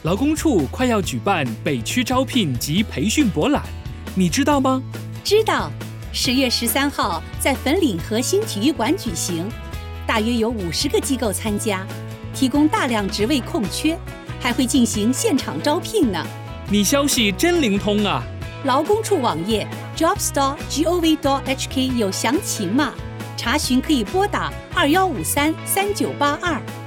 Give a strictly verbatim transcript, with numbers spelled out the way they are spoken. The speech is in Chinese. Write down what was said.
劳工处快要举办北区招聘及培训博览，你知道吗？ 知道，十月十三号在粉岭核心体育馆举行，大约有五十个机构参加，提供大量职位空缺，还会进行现场招聘呢。 你消息真灵通啊！ 劳工处网页 jobs dot gov dot h k 有详情码，查询可以拨打二幺五三三九八二。